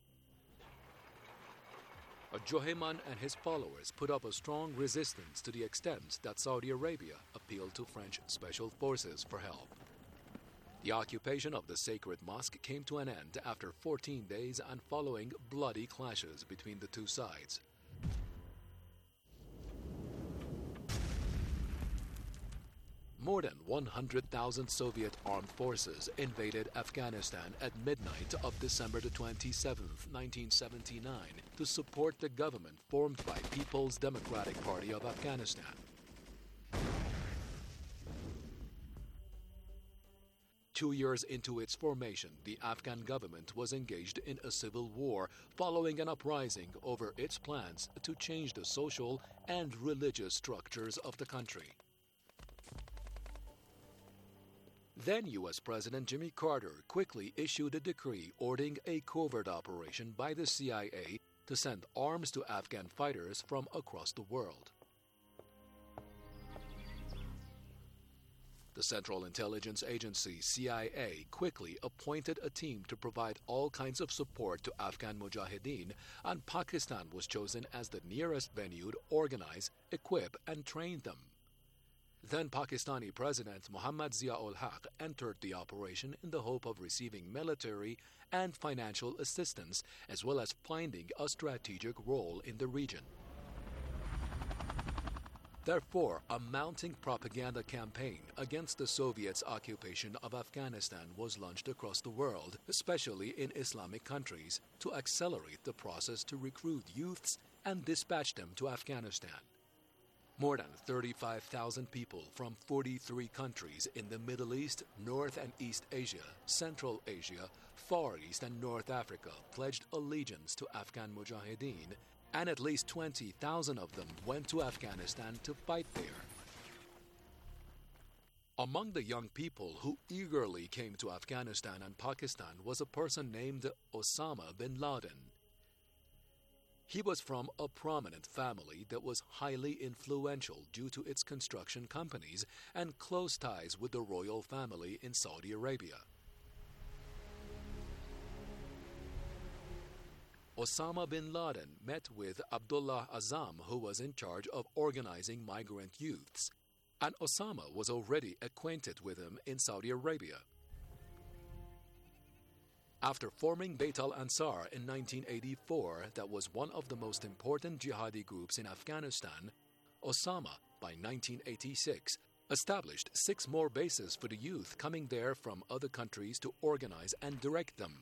Juhayman and his followers put up a strong resistance to the extent that Saudi Arabia appealed to French special forces for help. The occupation of the sacred mosque came to an end after 14 days and following bloody clashes between the two sides. More than 100,000 Soviet armed forces invaded Afghanistan at midnight of December the 27th, 1979, to support the government formed by People's Democratic Party of Afghanistan. Two years into its formation, the Afghan government was engaged in a civil war following an uprising over its plans to change the social and religious structures of the country. Then U.S. President Jimmy Carter quickly issued a decree ordering a covert operation by the CIA to send arms to Afghan fighters from across the world. The Central Intelligence Agency, CIA, quickly appointed a team to provide all kinds of support to Afghan Mujahideen, and Pakistan was chosen as the nearest venue to organize, equip, and train them. Then Pakistani President Muhammad Zia-ul-Haq entered the operation in the hope of receiving military and financial assistance, as well as finding a strategic role in the region. Therefore, a mounting propaganda campaign against the Soviets' occupation of Afghanistan was launched across the world, especially in Islamic countries, to accelerate the process to recruit youths and dispatch them to Afghanistan. More than 35,000 people from 43 countries in the Middle East, North and East Asia, Central Asia, Far East and North Africa pledged allegiance to Afghan Mujahideen, and at least 20,000 of them went to Afghanistan to fight there. Among the young people who eagerly came to Afghanistan and Pakistan was a person named Osama bin Laden. He was from a prominent family that was highly influential due to its construction companies and close ties with the royal family in Saudi Arabia. Osama bin Laden met with Abdullah Azzam, who was in charge of organizing migrant youths, and Osama was already acquainted with him in Saudi Arabia. After forming Bayt al-Ansar in 1984, that was one of the most important jihadi groups in Afghanistan, Osama, by 1986, established 6 more bases for the youth coming there from other countries to organize and direct them.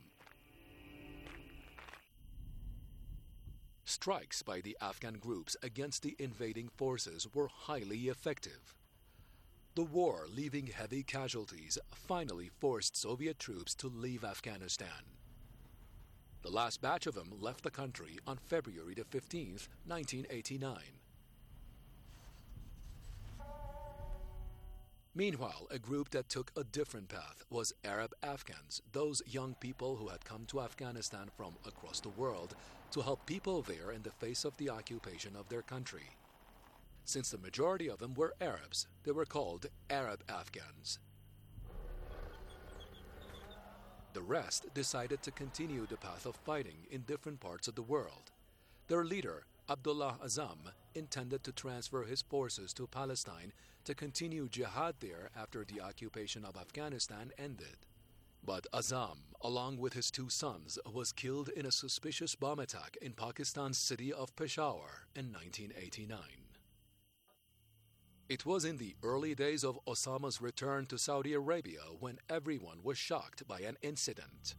Strikes by the Afghan groups against the invading forces were highly effective. The war, leaving heavy casualties, finally forced Soviet troops to leave Afghanistan. The last batch of them left the country on February the 15th, 1989. Meanwhile, a group that took a different path was Arab Afghans, those young people who had come to Afghanistan from across the world to help people there in the face of the occupation of their country. Since the majority of them were Arabs, they were called Arab Afghans. The rest decided to continue the path of fighting in different parts of the world. Their leader, Abdullah Azzam, intended to transfer his forces to Palestine to continue jihad there after the occupation of Afghanistan ended. But Azzam, along with his 2 sons, was killed in a suspicious bomb attack in Pakistan's city of Peshawar in 1989. It was in the early days of Osama's return to Saudi Arabia when everyone was shocked by an incident.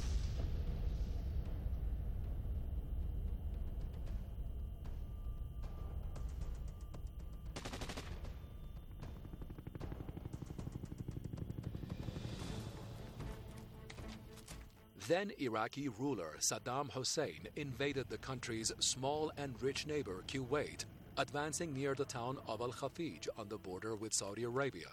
Then Iraqi ruler Saddam Hussein invaded the country's small and rich neighbor Kuwait, advancing near the town of Al-Khafij on the border with Saudi Arabia.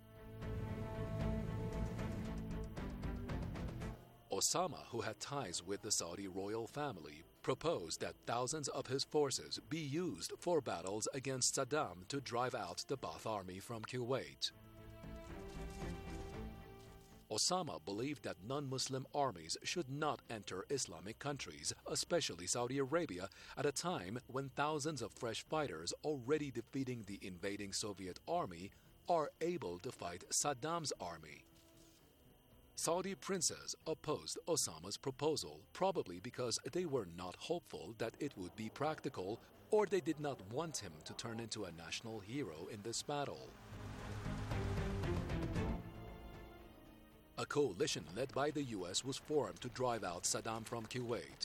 Osama, who had ties with the Saudi royal family, proposed that thousands of his forces be used for battles against Saddam to drive out the Ba'ath army from Kuwait. Osama believed that non-Muslim armies should not enter Islamic countries, especially Saudi Arabia, at a time when thousands of fresh fighters already defeating the invading Soviet army are able to fight Saddam's army. Saudi princes opposed Osama's proposal, probably because they were not hopeful that it would be practical, or they did not want him to turn into a national hero in this battle. A coalition led by the U.S. was formed to drive out Saddam from Kuwait.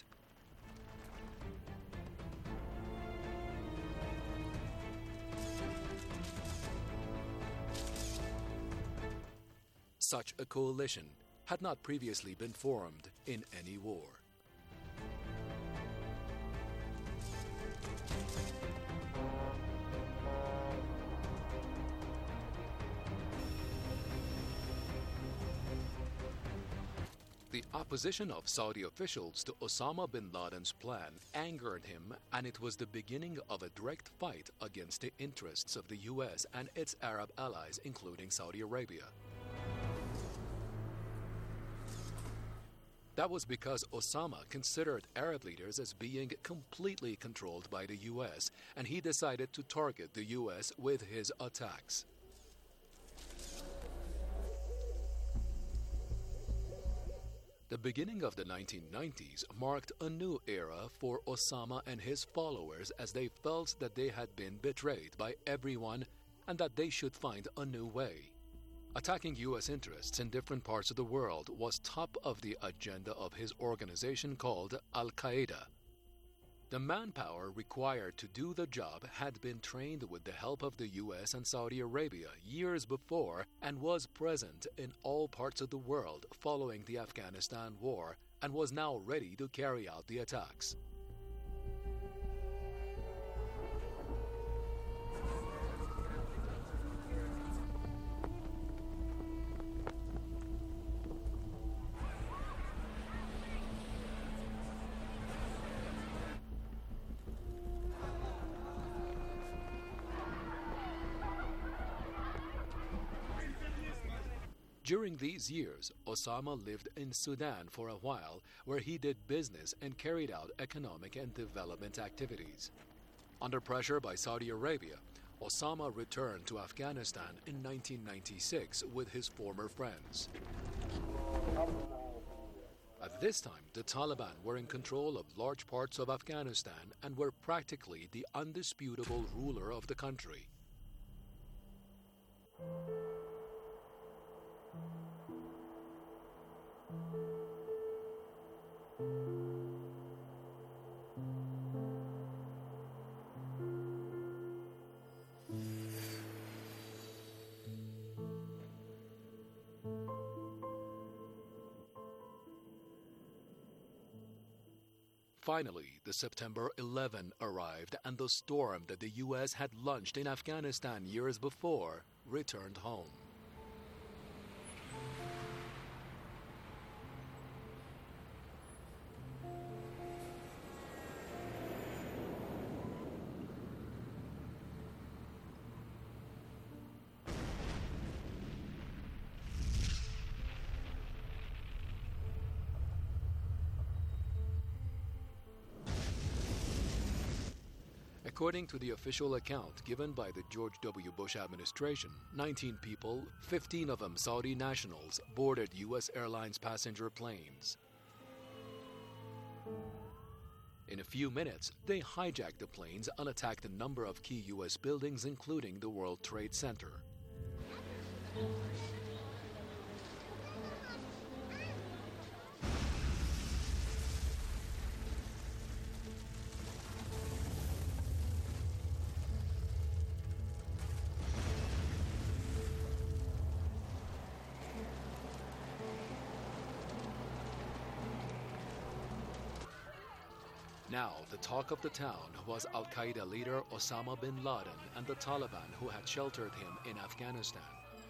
Such a coalition had not previously been formed in any war. The opposition of Saudi officials to Osama bin Laden's plan angered him, and it was the beginning of a direct fight against the interests of the U.S. and its Arab allies, including Saudi Arabia. That was because Osama considered Arab leaders as being completely controlled by the U.S., and he decided to target the U.S. with his attacks. The beginning of the 1990s marked a new era for Osama and his followers as they felt that they had been betrayed by everyone and that they should find a new way. Attacking U.S. interests in different parts of the world was top of the agenda of his organization called Al-Qaeda. The manpower required to do the job had been trained with the help of the U.S. and Saudi Arabia years before and was present in all parts of the world following the Afghanistan war and was now ready to carry out the attacks. During these years, Osama lived in Sudan for a while, where he did business and carried out economic and development activities. Under pressure by Saudi Arabia, Osama returned to Afghanistan in 1996 with his former friends. At this time, the Taliban were in control of large parts of Afghanistan and were practically the undisputable ruler of the country. Finally, the September 11 arrived and the storm that the U.S. had launched in Afghanistan years before returned home. According to the official account given by the George W. Bush administration, 19 people, 15 of them Saudi nationals, boarded U.S. Airlines passenger planes. In a few minutes, they hijacked the planes and attacked a number of key U.S. buildings, including the World Trade Center. Now, the talk of the town was Al-Qaeda leader Osama bin Laden and the Taliban who had sheltered him in Afghanistan.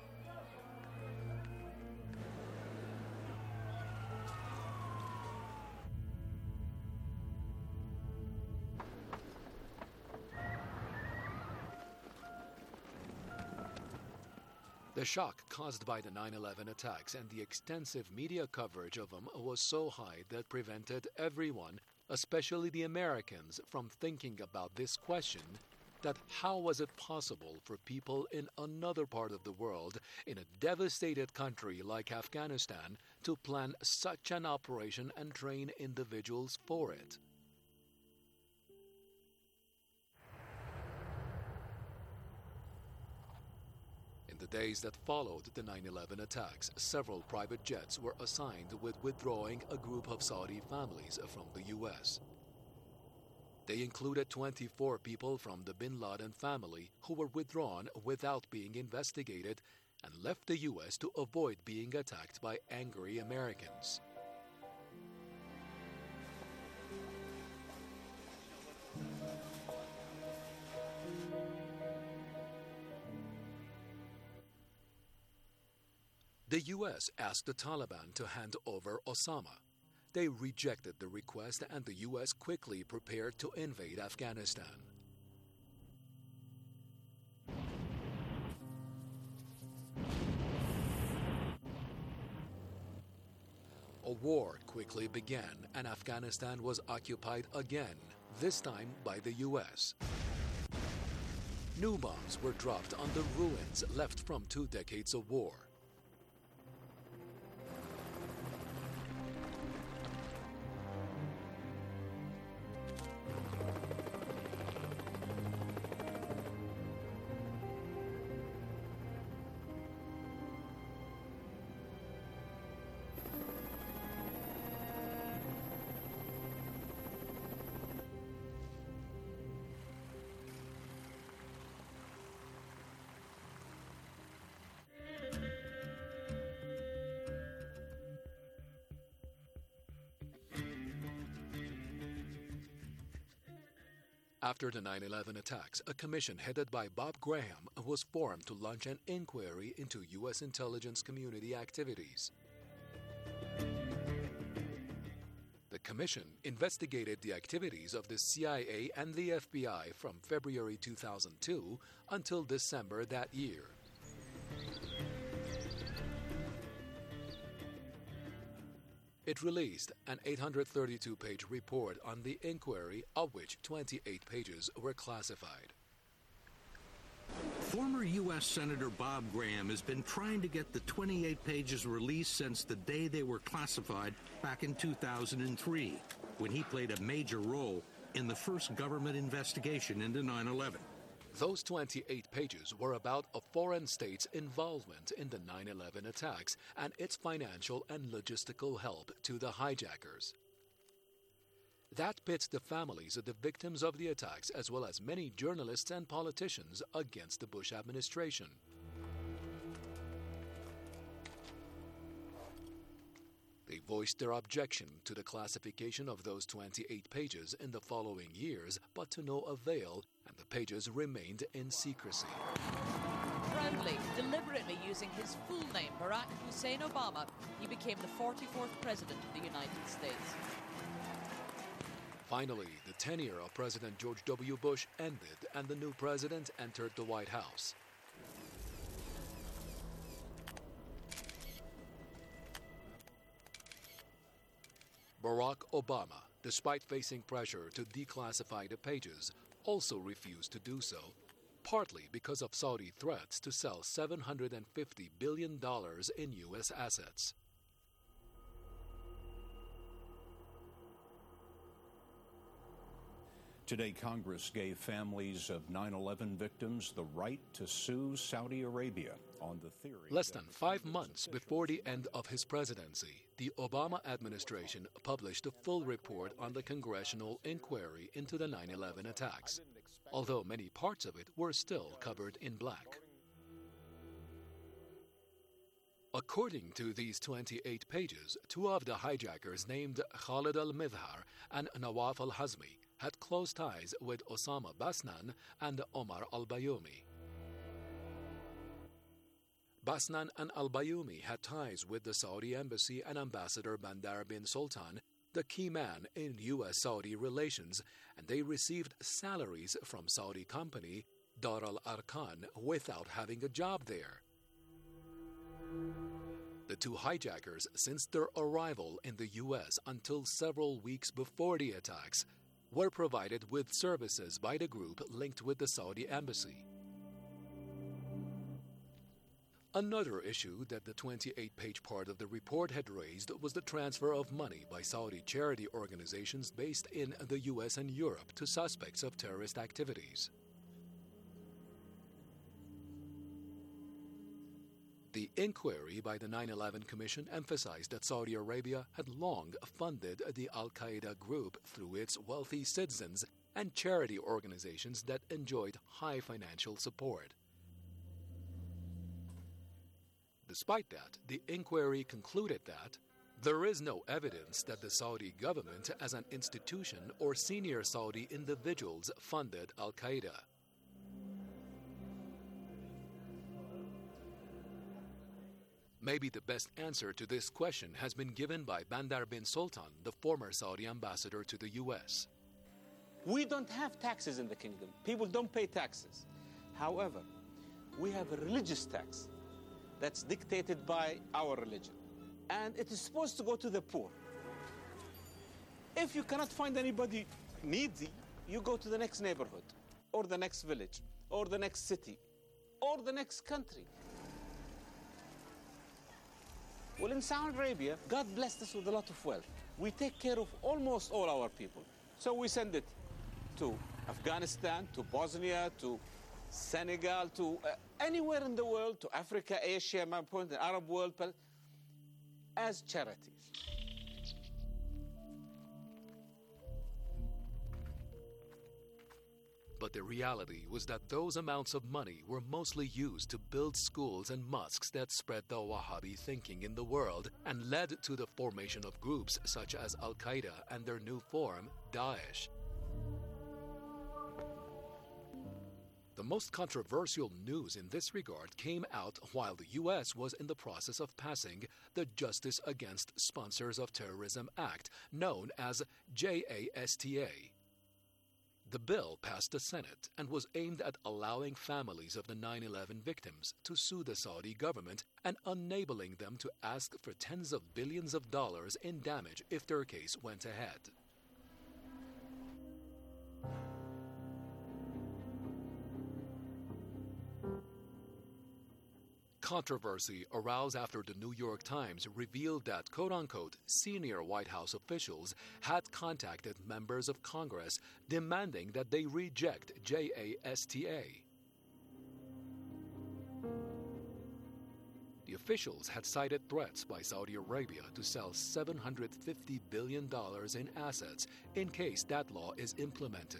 The shock caused by the 9/11 attacks and the extensive media coverage of them was so high that prevented everyone, especially the Americans, from thinking about this question, that how was it possible for people in another part of the world, in a devastated country like Afghanistan, to plan such an operation and train individuals for it? In the days that followed the 9/11 attacks, several private jets were assigned with withdrawing a group of Saudi families from the U.S. They included 24 people from the bin Laden family who were withdrawn without being investigated and left the U.S. to avoid being attacked by angry Americans. The U.S. asked the Taliban to hand over Osama. They rejected the request and the U.S. quickly prepared to invade Afghanistan. A war quickly began and Afghanistan was occupied again, this time by the U.S. New bombs were dropped on the ruins left from 2 decades of war. After the 9/11 attacks, a commission headed by Bob Graham was formed to launch an inquiry into U.S. intelligence community activities. The commission investigated the activities of the CIA and the FBI from February 2002 until December that year. It released an 832-page report on the inquiry, of which 28 pages were classified. Former U.S. Senator Bob Graham has been trying to get the 28 pages released since the day they were classified back in 2003, when he played a major role in the first government investigation into 9/11. Those 28 pages were about a foreign state's involvement in the 9/11 attacks and its financial and logistical help to the hijackers. That pits the families of the victims of the attacks, as well as many journalists and politicians, against the Bush administration. They voiced their objection to the classification of those 28 pages in the following years, but to no avail, and the pages remained in secrecy. Proudly, deliberately using his full name, Barack Hussein Obama, he became the 44th President of the United States. Finally, the tenure of President George W. Bush ended and the new president entered the White House. Barack Obama, despite facing pressure to declassify the pages, also refused to do so, partly because of Saudi threats to sell $750 billion in U.S. assets. Today, Congress gave families of 9/11 victims the right to sue Saudi Arabia on the theory. Less than 5 months before the end of his presidency, the Obama administration published a full report on the congressional inquiry into the 9/11 attacks, although many parts of it were still covered in black. According to these 28 pages, two of the hijackers named Khalid al-Midhar and Nawaf al-Hazmi had close ties with Osama Basnan and Omar al-Bayoumi. Basnan and al-Bayoumi had ties with the Saudi embassy and Ambassador Bandar bin Sultan, the key man in U.S.-Saudi relations, and they received salaries from Saudi company Dar al-Arkan without having a job there. The two hijackers, since their arrival in the U.S. until several weeks before the attacks, were provided with services by the group linked with the Saudi embassy. Another issue that the 28-page part of the report had raised was the transfer of money by Saudi charity organizations based in the U.S. and Europe to suspects of terrorist activities. The inquiry by the 9/11 Commission emphasized that Saudi Arabia had long funded the Al-Qaeda group through its wealthy citizens and charity organizations that enjoyed high financial support. Despite that, the inquiry concluded that there is no evidence that the Saudi government as an institution or senior Saudi individuals funded Al-Qaeda. Maybe the best answer to this question has been given by Bandar bin Sultan, the former Saudi ambassador to the U.S. We don't have taxes in the kingdom. People don't pay taxes. However, we have a religious tax that's dictated by our religion. And it is supposed to go to the poor. If you cannot find anybody needy, you go to the next neighborhood, or the next village, or the next city, or the next country. Well, in Saudi Arabia, God blessed us with a lot of wealth. We take care of almost all our people. So we send it to Afghanistan, to Bosnia, to Senegal, to anywhere in the world, to Africa, Asia, my point, the Arab world, as charities. But the reality was that those amounts of money were mostly used to build schools and mosques that spread the Wahhabi thinking in the world and led to the formation of groups such as Al-Qaeda and their new form, Daesh. most controversial news in this regard came out while the U.S. was in the process of passing the Justice Against Sponsors of Terrorism Act, known as JASTA. The bill passed the Senate and was aimed at allowing families of the 9/11 victims to sue the Saudi government and enabling them to ask for tens of billions of dollars in damage if their case went ahead. Controversy arose after the New York Times revealed that quote-unquote senior White House officials had contacted members of Congress demanding that they reject JASTA. The officials had cited threats by Saudi Arabia to sell $750 billion in assets in case that law is implemented.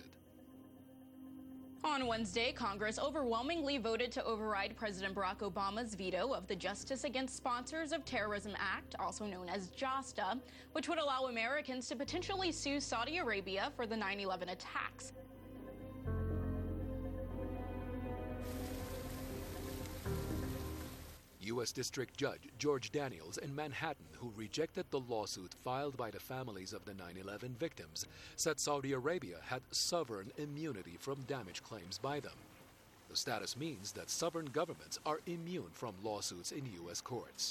On Wednesday, Congress overwhelmingly voted to override President Barack Obama's veto of the Justice Against Sponsors of Terrorism Act, also known as JASTA, which would allow Americans to potentially sue Saudi Arabia for the 9/11 attacks. U.S. District Judge George Daniels in Manhattan, who rejected the lawsuit filed by the families of the 9/11 victims, said Saudi Arabia had sovereign immunity from damage claims by them. The status means that sovereign governments are immune from lawsuits in U.S. courts.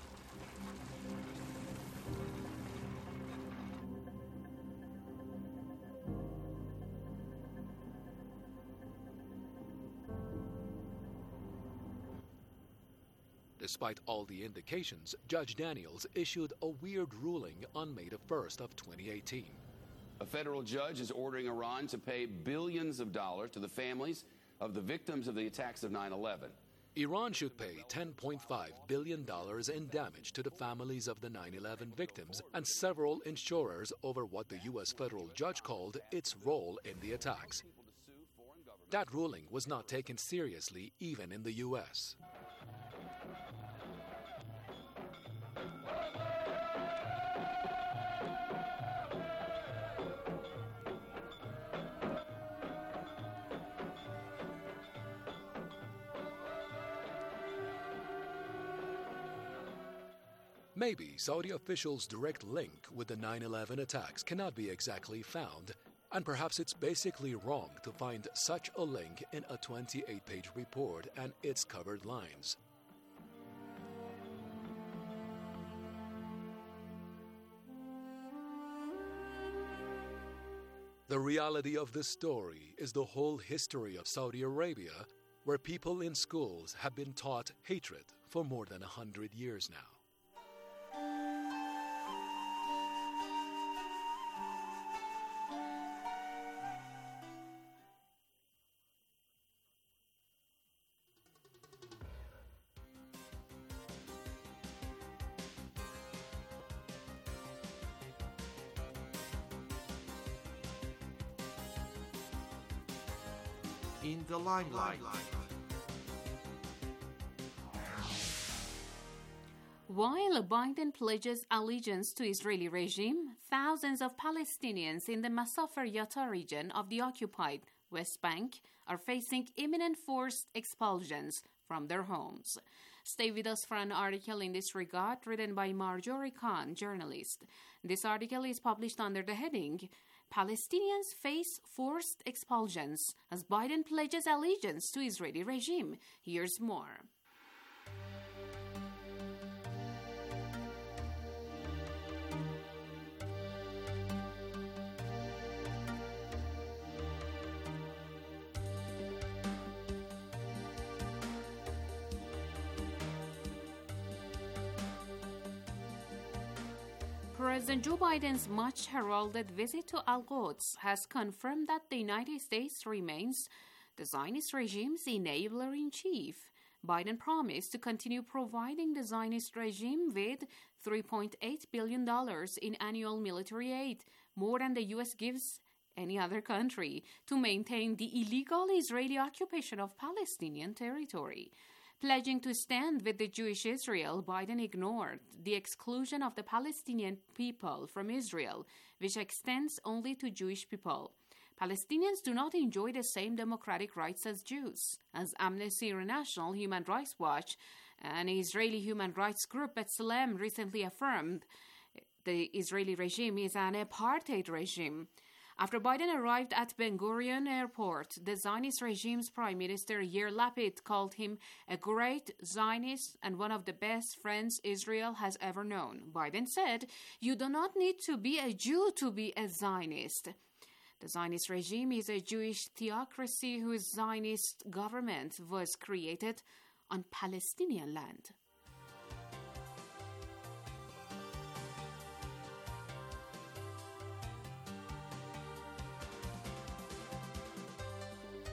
Despite all the indications, Judge Daniels issued a weird ruling on May the 1st of 2018. A federal judge is ordering Iran to pay billions of dollars to the families of the victims of the attacks of 9/11. Iran should pay $10.5 billion in damage to the families of the 9/11 victims and several insurers over what the U.S. federal judge called its role in the attacks. That ruling was not taken seriously even in the U.S. Maybe Saudi officials' direct link with the 9/11 attacks cannot be exactly found, and perhaps it's basically wrong to find such a link in a 28-page report and its covered lines. The reality of this story is the whole history of Saudi Arabia, where people in schools have been taught hatred for more than 100 years now. In the limelight. While Biden pledges allegiance to Israeli regime, thousands of Palestinians in the Masafer Yatta region of the occupied West Bank are facing imminent forced expulsions from their homes. Stay with us for an article in this regard written by Marjorie Khan, journalist. This article is published under the heading Palestinians face forced expulsions as Biden pledges allegiance to Israeli regime. Here's more. President Joe Biden's much-heralded visit to Al-Quds has confirmed that the United States remains the Zionist regime's enabler-in-chief. Biden promised to continue providing the Zionist regime with $3.8 billion in annual military aid, more than the U.S. gives any other country, to maintain the illegal Israeli occupation of Palestinian territory. Pledging to stand with the Jewish Israel, Biden ignored the exclusion of the Palestinian people from Israel, which extends only to Jewish people. Palestinians do not enjoy the same democratic rights as Jews. As Amnesty International, Human Rights Watch, an Israeli human rights group, B'Tselem, recently affirmed, the Israeli regime is an apartheid regime. After Biden arrived at Ben Gurion Airport, the Zionist regime's Prime Minister Yair Lapid called him a great Zionist and one of the best friends Israel has ever known. Biden said, "You do not need to be a Jew to be a Zionist." The Zionist regime is a Jewish theocracy whose Zionist government was created on Palestinian land.